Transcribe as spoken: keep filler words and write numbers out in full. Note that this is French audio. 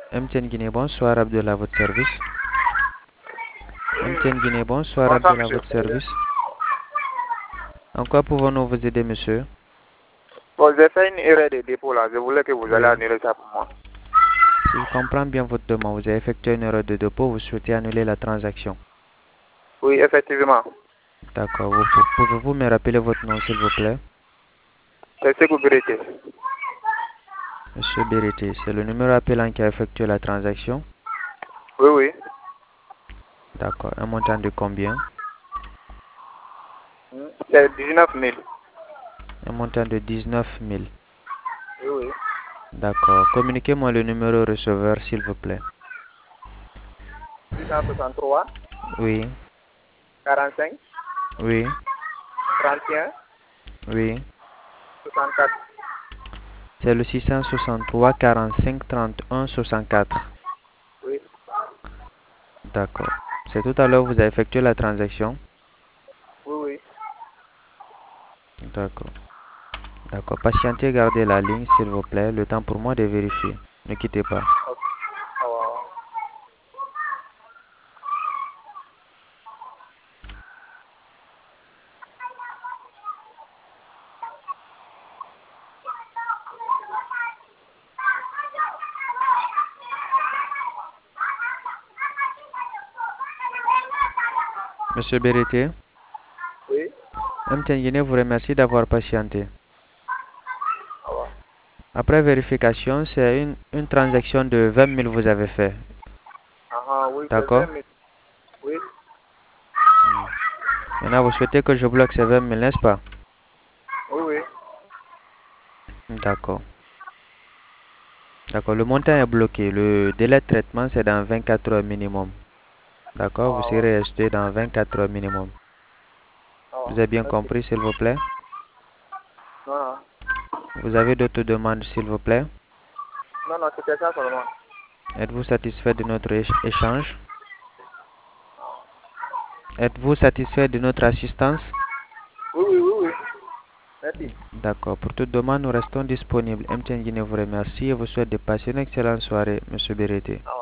M T N Guinée, bonsoir, Abdullah, à votre service. M T N Guinée, bonsoir, Bonsoir, Abdullah, à monsieur. votre service. En quoi pouvons-nous vous aider, monsieur? Bon, j'ai fait une erreur de dépôt là. Je voulais que vous Oui. allez annuler ça pour moi. Si je comprends bien votre demande, vous avez effectué une erreur de dépôt, vous souhaitez annuler la transaction. Oui, effectivement. D'accord. Vous, pou- pouvez-vous me rappeler votre nom, s'il vous plaît? C'est ce que vous méritez. Monsieur Berité, c'est le numéro appelant qui a effectué la transaction. Oui, oui. D'accord. Un montant de combien? C'est dix-neuf mille. Un montant de dix-neuf mille. Oui, oui. D'accord. Communiquez-moi le numéro receveur, s'il vous plaît. six cent soixante-trois, Oui, quarante-cinq, oui, trente et un, oui. soixante-quatre. C'est le six cent soixante-trois quarante-cinq trente et un soixante-quatre. Oui. D'accord. C'est tout à l'heure vous avez effectué la transaction? Oui, oui. D'accord. D'accord. Patientez, gardez la ligne, s'il vous plaît. Le temps pour moi de vérifier. Ne quittez pas. Ok. Au revoir. Monsieur Berité, Oui. M T N Guinée vous remercie d'avoir patienté. Au revoir. Après vérification, c'est une, une transaction de vingt mille vous avez fait. Ah, ah, oui, c'est D'accord? vingt mille. Oui. Maintenant, vous souhaitez que je bloque ces vingt mille, n'est-ce pas? Oui, oui. D'accord. D'accord. Le montant est bloqué. Le délai de traitement, c'est dans vingt-quatre heures minimum. D'accord? Vous Ah, ouais. serez acheté dans vingt-quatre heures minimum. Ah, ouais. Vous avez bien Merci. compris, s'il vous plaît? Non, non. Vous avez d'autres demandes, s'il vous plaît? Non, non, c'était ça seulement. Êtes-vous satisfait de notre éch- échange? Êtes-vous satisfait de notre assistance? Oui, oui, oui, oui. Merci. D'accord. Pour toute demande, nous restons disponibles. M T N Guinée vous remercie et vous souhaite de passer une excellente soirée, Monsieur Berete. Au revoir.